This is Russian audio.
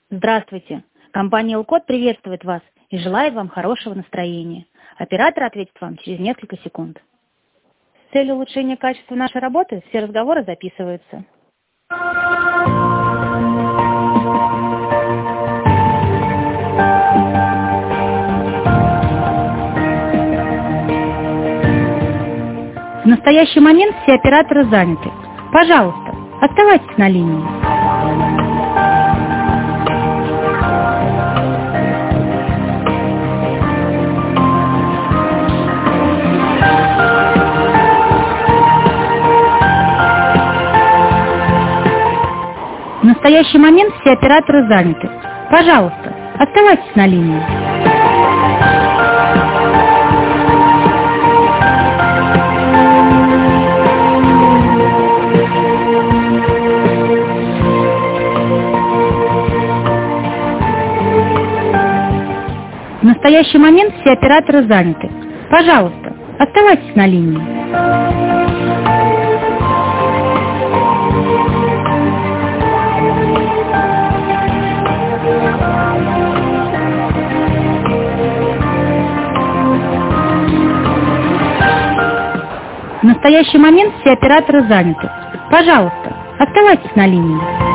Здравствуйте. Компания Элкод приветствует вас и желает вам хорошего настроения. Оператор ответит вам через несколько секунд. С целью улучшения качества нашей работы все разговоры записываются. В настоящий момент все операторы заняты. Пожалуйста, оставайтесь на линии. В настоящий момент все операторы заняты. Пожалуйста, оставайтесь на линии. В настоящий момент все операторы заняты. Пожалуйста, оставайтесь на линии. В настоящий момент все операторы заняты. Пожалуйста, оставайтесь на линии.